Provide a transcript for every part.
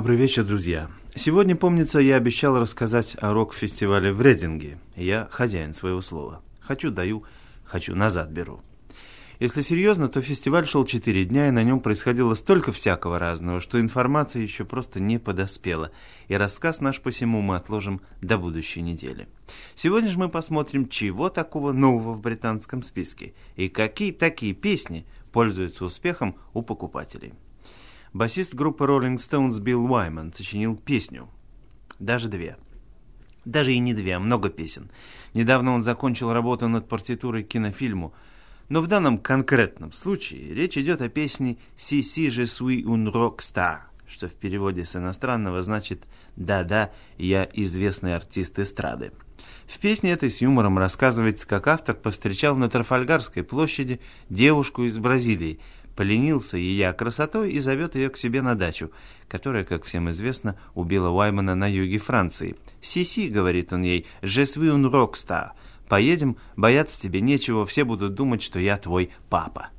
Добрый вечер, друзья. Сегодня, помнится, я обещал рассказать о рок-фестивале в Рейдинге. Я хозяин своего слова. Хочу даю, хочу назад беру. Если серьезно, то фестиваль шел 4 дня, и на нем происходило столько всякого разного, что информация еще просто не подоспела, и рассказ наш посему мы отложим до будущей недели. Сегодня же мы посмотрим, чего такого нового в британском списке, и какие такие песни пользуются успехом у покупателей. Басист группы Rolling Stones Билл Уайман сочинил песню, даже 2. Даже и не 2, а много песен. Недавно он закончил работу над партитурой к кинофильму. Но в данном конкретном случае речь идет о песне «Si si je suis un rockstar», что в переводе с иностранного значит «Да-да, я известный артист эстрады». В песне этой с юмором рассказывается, как автор повстречал на Трафальгарской площади девушку из Бразилии, поленился ее красотой и зовет ее к себе на дачу, которая, как всем известно, убила Уаймана на юге Франции. «Си-си», — говорит он ей, «je suis un rockstar». Поедем, бояться тебе нечего, все будут думать, что я твой папа.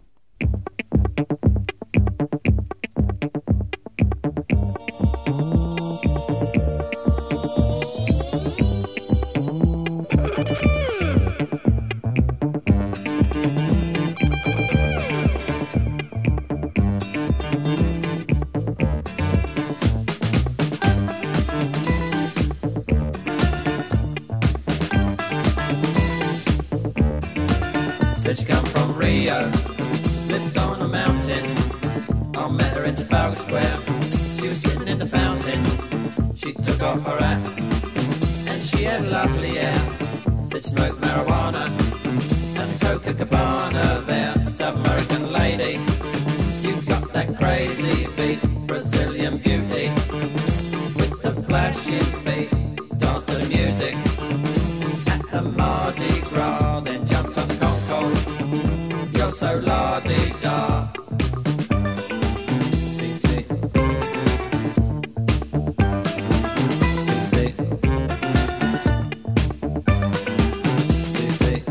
Said she come from Rio, lived on a mountain. I met her in Trafalgar Square. She was sitting in the fountain. She took off her hat and she had lovely hair. Said she smoked marijuana and Coca-Cabana there. South American lady, you got that crazy beat. Brazilian beauty with the flashing feet. Danced to the music at the Mardi Gras, then jumped on the Concorde. You're so la-di-da. Si-si. Si-si. Si-si.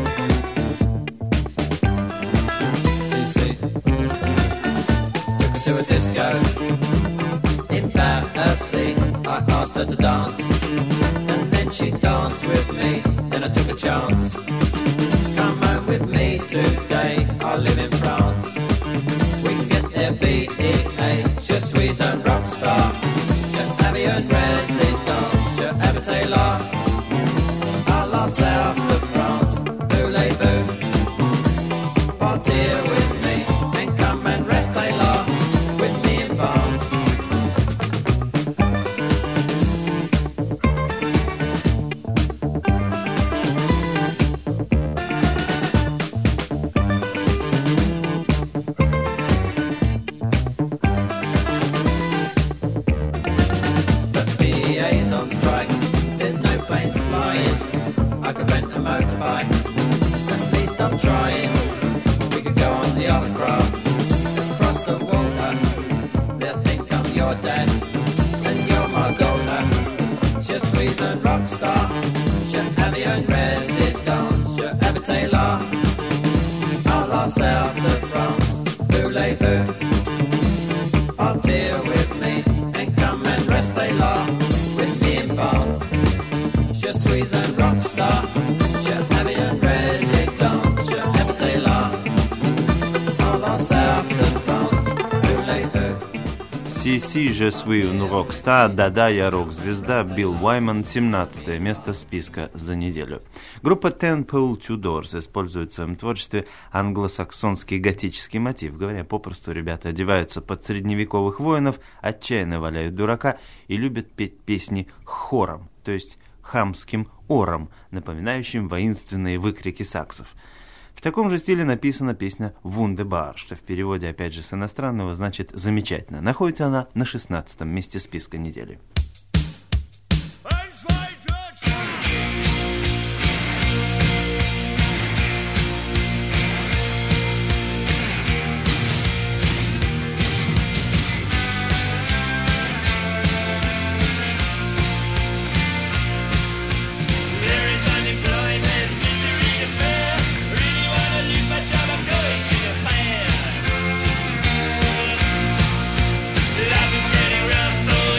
Si-si. Took her to a disco in Battersea. I asked her to dance and then she danced with me. Then I took a chance. Come home with me today. I live in France. We can get there BEA. Je suis un rockstar. Je habite une résidence. Je habite là. À la south de France. Voulez-vous partir with me and come and rest là with me in France? On strike, there's no planes flying. I could rent a motorbike. At least I'm trying. We could go on the hovercraft across the water. They'll think I'm your dad and you're my daughter. Je suis un rockstar. Je habite une résidence. Je habite là, à la south de France. Voulez-vous partir with me and come and rest là? Je suis un rockstar. Je habite une résidence. Je habite là, à la south de France. Voulez-vous? «Si-si, je suis un rockstar», «Да-да, я рок-звезда», Билл Уайман, 17 место списка за неделю. Группа Ten Pole Tudors использует в своем творчестве англосаксонский готический мотив. Говоря попросту, ребята одеваются под средневековых воинов, отчаянно валяют дурака и любят петь песни хором, то есть хамским ором, напоминающим воинственные выкрики саксов. В таком же стиле написана песня «Wunderbar», что в переводе, опять же, с иностранного значит «замечательно». Находится она на 16-м месте списка недели. Life is getting rough for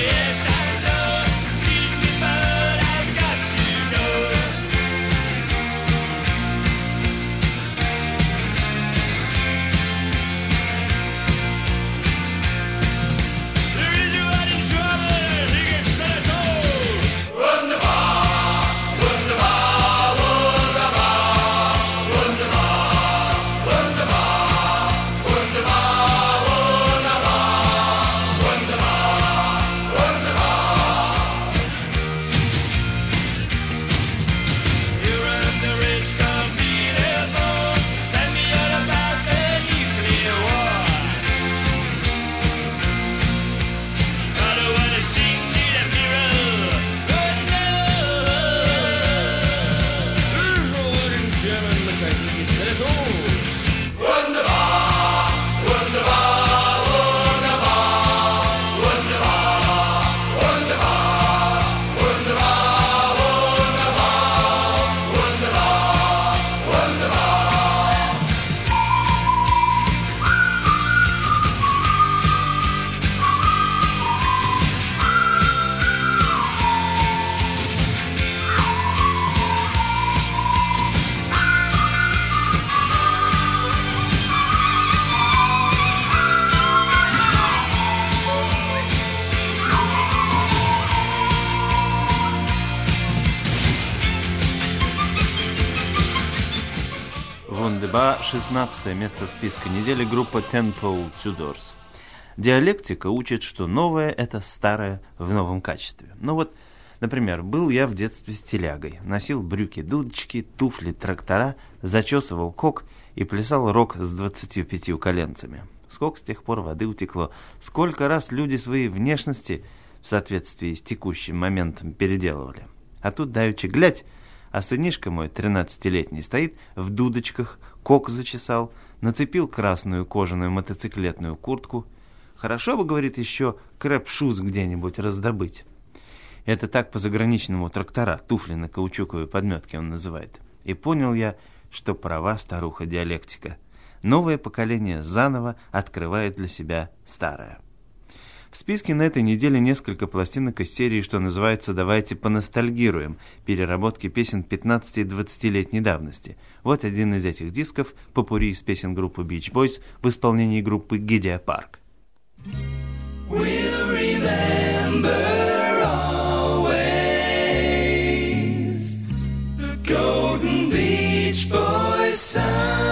По 16 место списка недели группа Tenpole Tudors. Диалектика учит, что новое – это старое в новом качестве. Ну вот, например, был я в детстве стилягой. Носил брюки-дудочки, туфли, трактора, зачесывал кок и плясал рок с 25 коленцами. Сколько с тех пор воды утекло, сколько раз люди свои внешности в соответствии с текущим моментом переделывали. А тут давеча глядь, а сынишка мой, 13-летний, стоит в дудочках, кок зачесал, нацепил красную кожаную мотоциклетную куртку. Хорошо бы, говорит, еще крэп-шуз где-нибудь раздобыть. Это так по-заграничному трактора, туфли на каучуковой подметке он называет. И понял я, что права старуха диалектика. Новое поколение заново открывает для себя старое. В списке на этой неделе несколько пластинок из серии, что называется «Давайте поностальгируем», переработки песен 15 и 20-летней давности. Вот один из этих дисков, попурри из песен группы Beach Boys в исполнении группы Гидеа Парк. We'll remember always the Golden Beach Boys sound.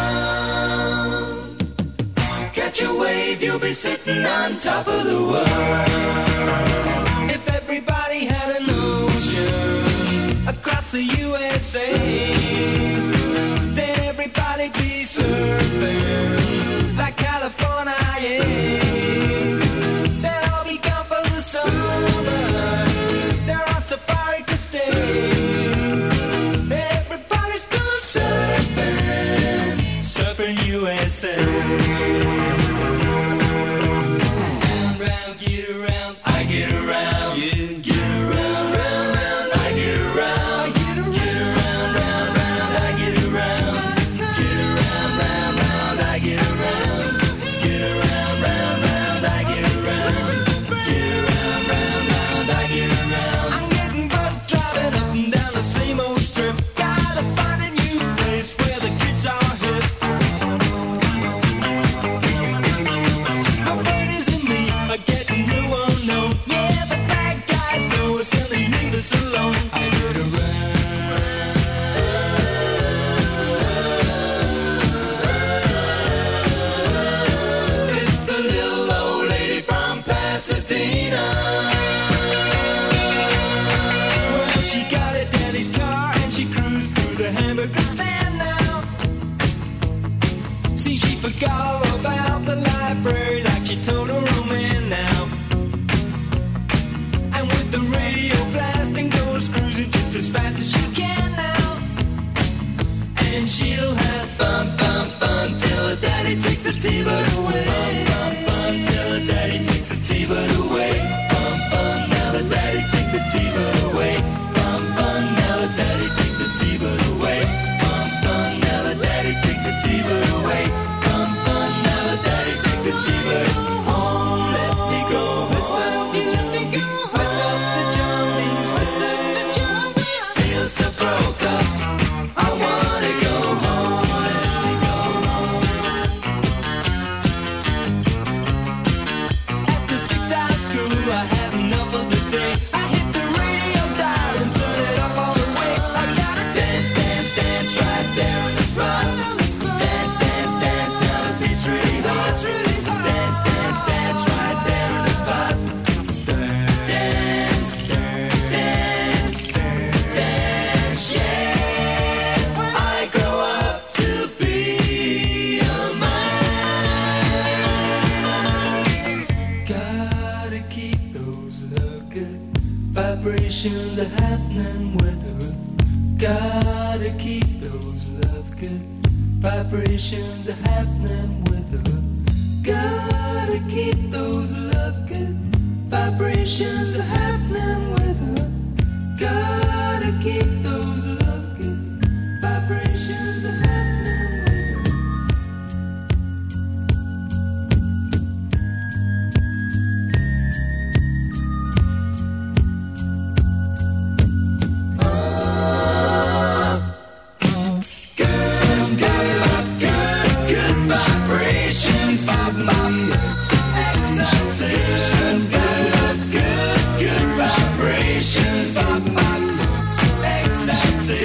Catch a wave, you'll be sitting on top of the world. If everybody had an ocean across the USA, then everybody'd be surfing like California. They'll all be gone for the summer. They're on safari to stay. Everybody's gone surfing, surfing USA. Vibrations are happening with her. Gotta keep those love good. Vibrations are happening with her. Gotta keep those love good. Vibrations are happening with her. Gotta keep those love good. Vibrations are happening with her. Good vibrations,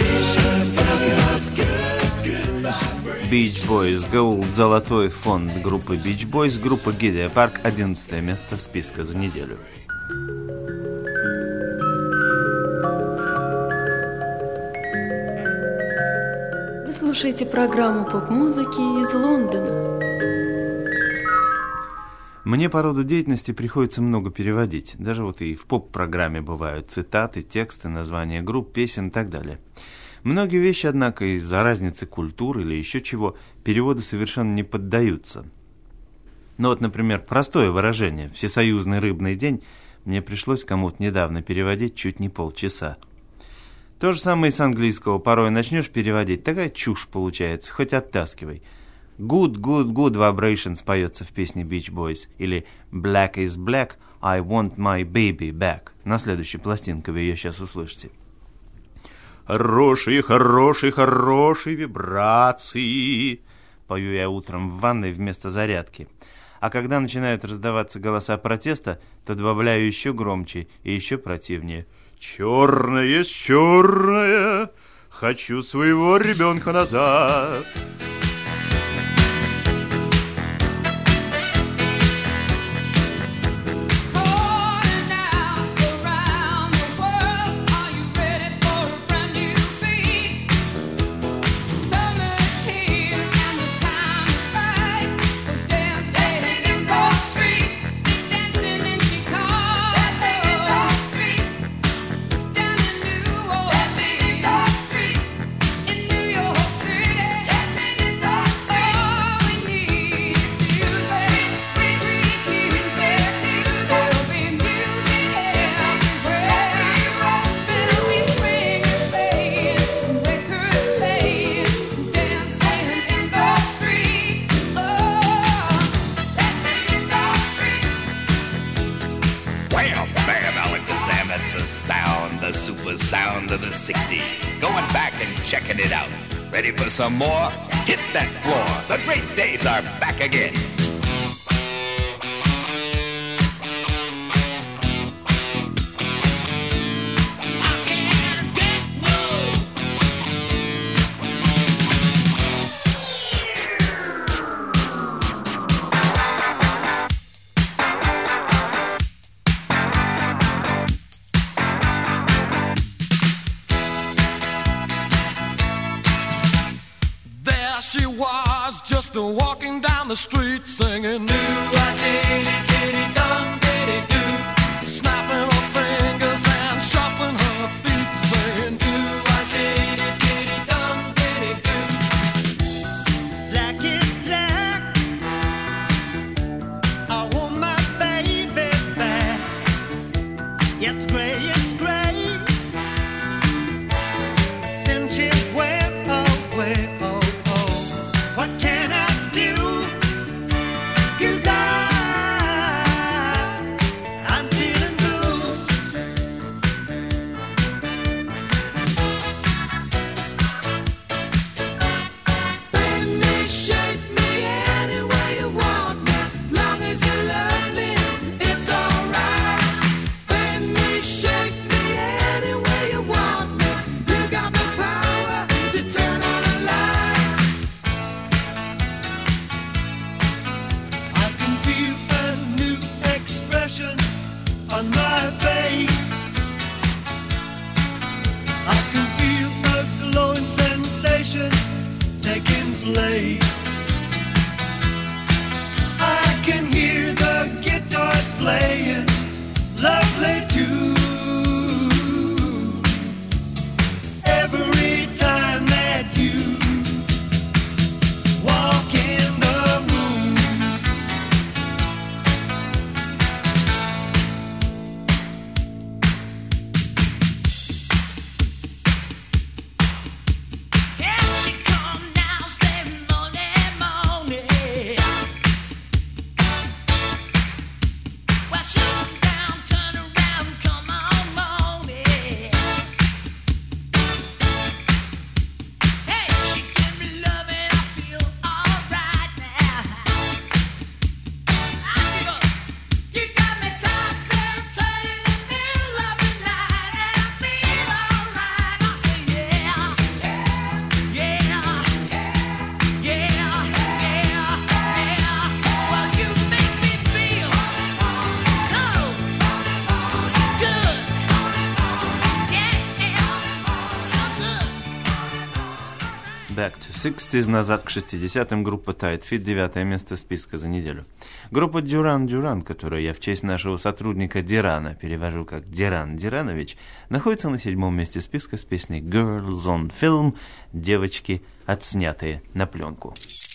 Beach Boys, Gold, золотой фонд группы Beach Boys, группа Гидея Парк, 11 место списка за неделю. Вы слушаете программу поп-музыки из Лондона. Мне по роду деятельности приходится много переводить. Даже вот и в поп-программе бывают цитаты, тексты, названия групп, песен и так далее. Многие вещи, однако, из-за разницы культур или еще чего, переводу совершенно не поддаются. Ну вот, например, простое выражение «всесоюзный рыбный день» мне пришлось кому-то недавно переводить чуть не полчаса. То же самое и с английского. Порой начнешь переводить, такая чушь получается, хоть оттаскивай. Good, good, good vibrations поется в песне Beach Boys. Или Black is black, I want my baby back. На следующей пластинке вы ее сейчас услышите. Хорошие, хорошие, хорошие вибрации. Пою я утром в ванной вместо зарядки. А когда начинают раздаваться голоса протеста, то добавляю еще громче и еще противнее. Черное есть черное, хочу своего ребенка назад. Super sound of the 60s. Going back and checking it out. Ready for some more? Hit that floor. The great days are back again. Walking down the street singing do-a-dee-dee-dee-dum-dee-dee-doo, snapping her fingers and shuffling her feet singing do-a-dee-dee-dee-dum-dee-dee-doo. Black is black, I want my baby back. It's gray, since she's way away. What can I do? 'Cause I'm feeling blue. Bend me, shape me any way you want me. Long as you love me, it's alright. Bend me, shape me any way you want me. You got the power to turn on a light. 60s, назад к 60-м, группа Tight Fit, 9 место списка за неделю. Группа Duran Duran, которую я в честь нашего сотрудника Дирана перевожу как Диран Диранович, находится на 7 месте списка с песней Girls on Film, девочки, отснятые на пленку.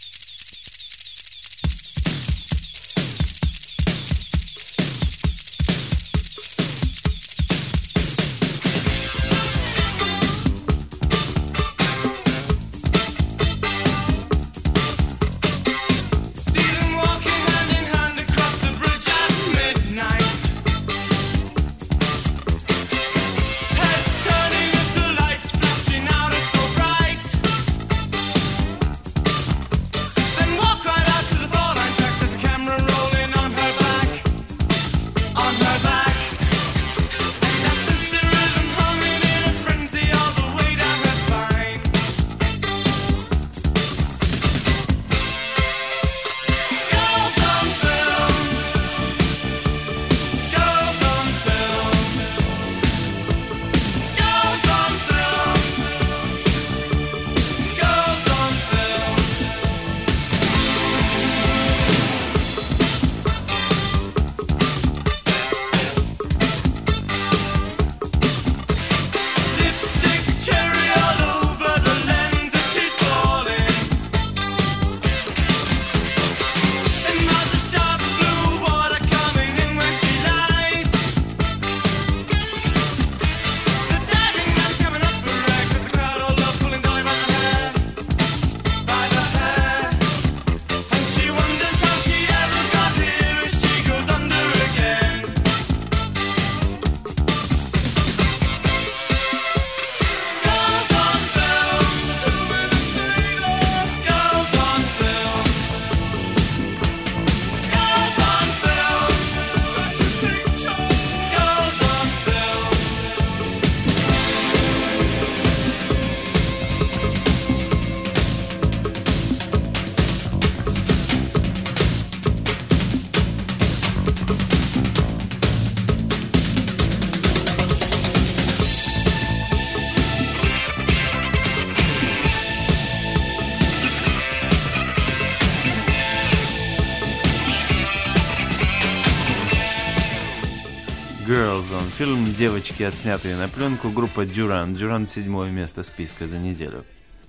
Girls on Film, девочки, отснятые на пленку, группа Duran Duran, 7 место списка за неделю.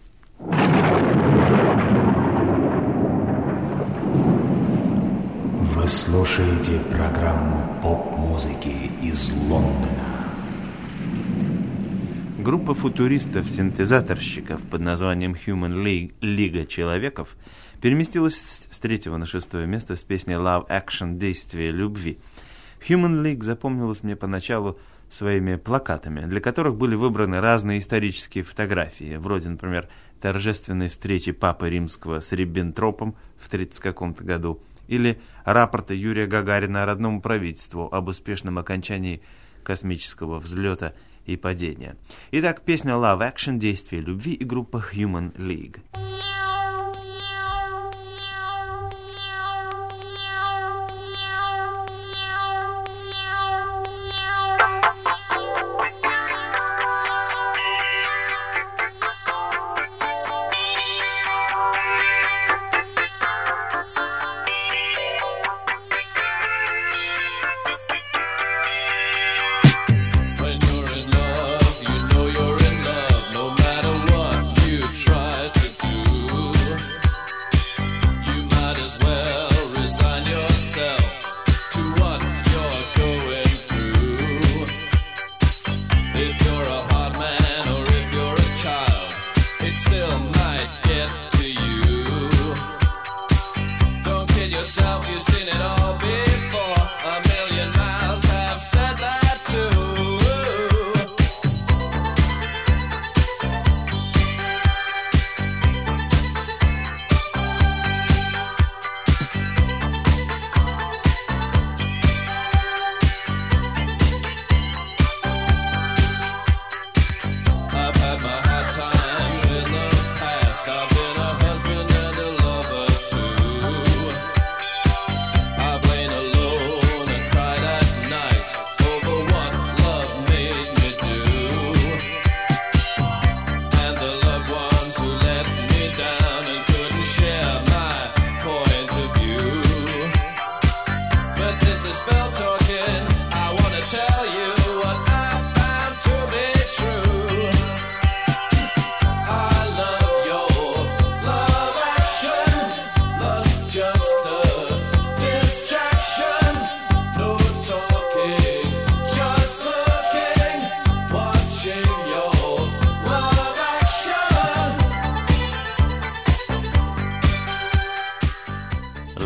Вы слушаете программу поп-музыки из Лондона. Группа футуристов-синтезаторщиков под названием Human League, Лига Человеков, переместилась с 3 на 6 место с песней Love Action, Действие любви. Human League запомнилась мне поначалу своими плакатами, для которых были выбраны разные исторические фотографии, вроде, например, торжественной встречи Папы Римского с Риббентропом в 30 каком-то году, или рапорта Юрия Гагарина родному правительству об успешном окончании космического взлета и падения. Итак, песня Love Action, Действие любви и группа Human League. When you're in love, you know you're in love, no matter what you try to do.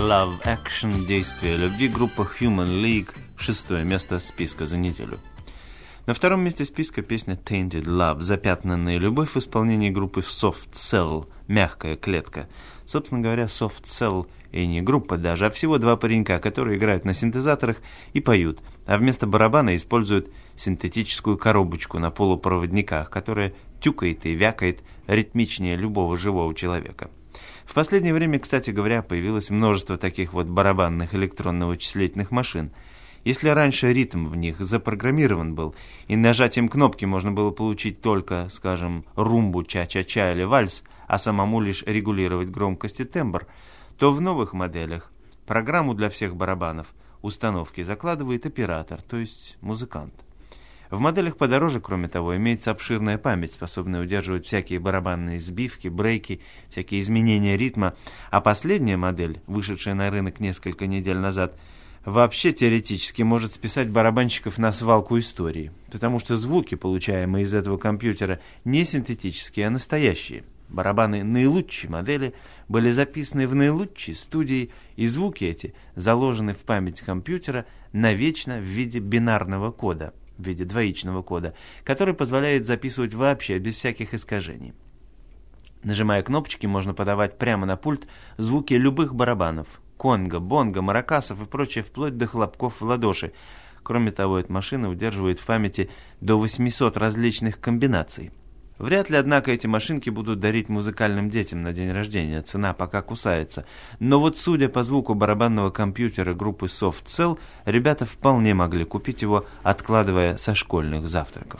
Love Action, действие любви, группа Human League, 6-е место списка за неделю. На 2-м месте списка песня Tainted Love, запятнанная любовь в исполнении группы Soft Cell, мягкая клетка. Собственно говоря, Soft Cell и не группа даже, а всего 2 паренька, которые играют на синтезаторах и поют, а вместо барабана используют синтетическую коробочку на полупроводниках, которая тюкает и вякает ритмичнее любого живого человека. В последнее время, кстати говоря, появилось множество таких вот барабанных электронно-вычислительных машин. Если раньше ритм в них запрограммирован был, и нажатием кнопки можно было получить только, скажем, румбу, ча-ча-ча или вальс, а самому лишь регулировать громкость и тембр, то в новых моделях программу для всех барабанов установки закладывает оператор, то есть музыкант. В моделях подороже, кроме того, имеется обширная память, способная удерживать всякие барабанные сбивки, брейки, всякие изменения ритма, а последняя модель, вышедшая на рынок несколько недель назад, вообще теоретически может списать барабанщиков на свалку истории, потому что звуки, получаемые из этого компьютера, не синтетические, а настоящие. Барабаны наилучшей модели были записаны в наилучшей студии, и звуки эти заложены в память компьютера навечно в виде бинарного кода, в виде двоичного кода, который позволяет записывать вообще без всяких искажений. Нажимая кнопочки, можно подавать прямо на пульт звуки любых барабанов – конго, бонго, маракасов и прочее, вплоть до хлопков в ладоши. Кроме того, эта машина удерживает в памяти до 800 различных комбинаций. Вряд ли, однако, эти машинки будут дарить музыкальным детям на день рождения, цена пока кусается. Но вот, судя по звуку барабанного компьютера группы Soft Cell, ребята вполне могли купить его, откладывая со школьных завтраков.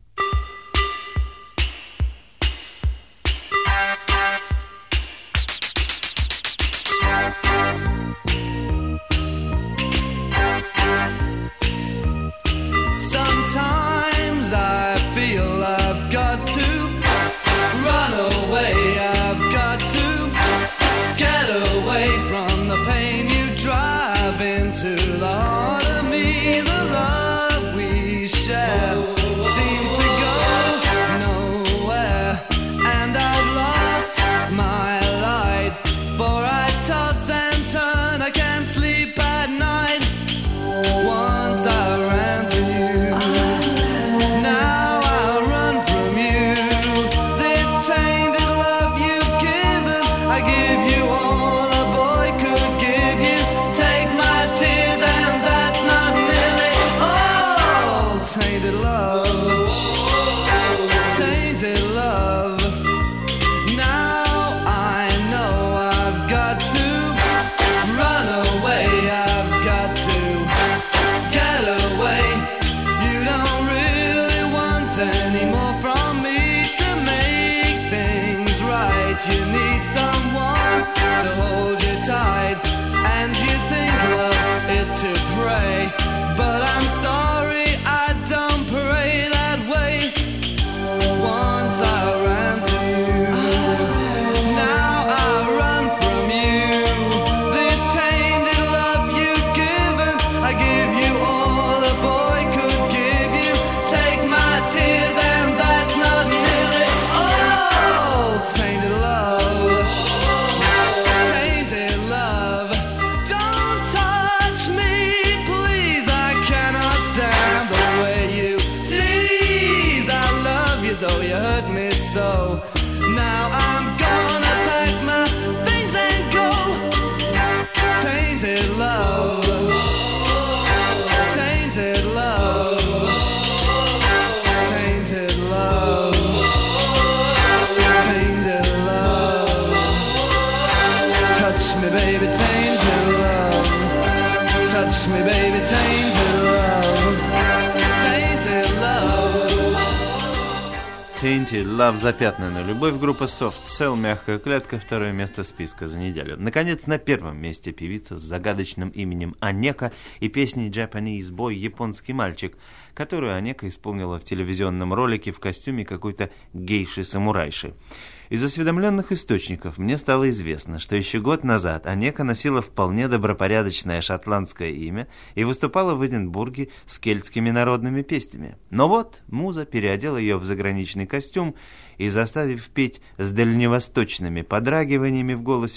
Tainted Love, запятнанная любовь, группа Soft Cell, мягкая клетка, 2-е место списка за неделю. Наконец, на 1-м месте певица с загадочным именем Анека и песней Japanese Boy, японский мальчик, которую Анека исполнила в телевизионном ролике в костюме какой-то гейши-самурайши. Из осведомленных источников мне стало известно, что еще год назад Анека носила вполне добропорядочное шотландское имя и выступала в Эдинбурге с кельтскими народными песнями. Но вот муза переодела ее в заграничный костюм и, заставив петь с дальневосточными подрагиваниями в голосе,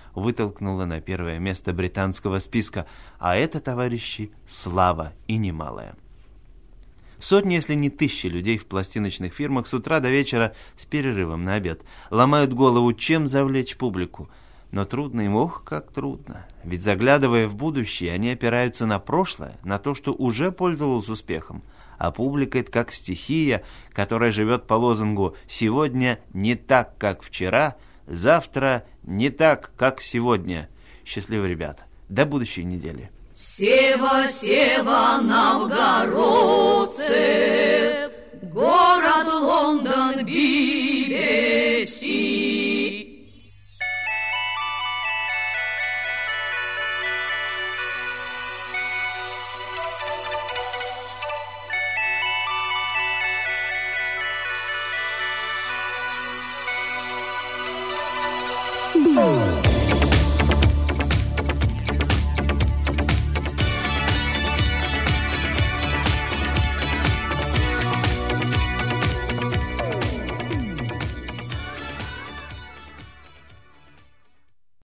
вытолкнула на первое место британского списка, а это, товарищи, слава и немалая. Сотни, если не тысячи людей в пластиночных фирмах с утра до вечера с перерывом на обед ломают голову, чем завлечь публику. Но трудно им, ох, как трудно. Ведь заглядывая в будущее, они опираются на прошлое, на то, что уже пользовалось успехом. А публика — это как стихия, которая живет по лозунгу «сегодня не так, как вчера», «завтра не так, как сегодня». Счастливо, ребята. До будущей недели. Сева, Сева, новгородцы, город Лондон, BBC.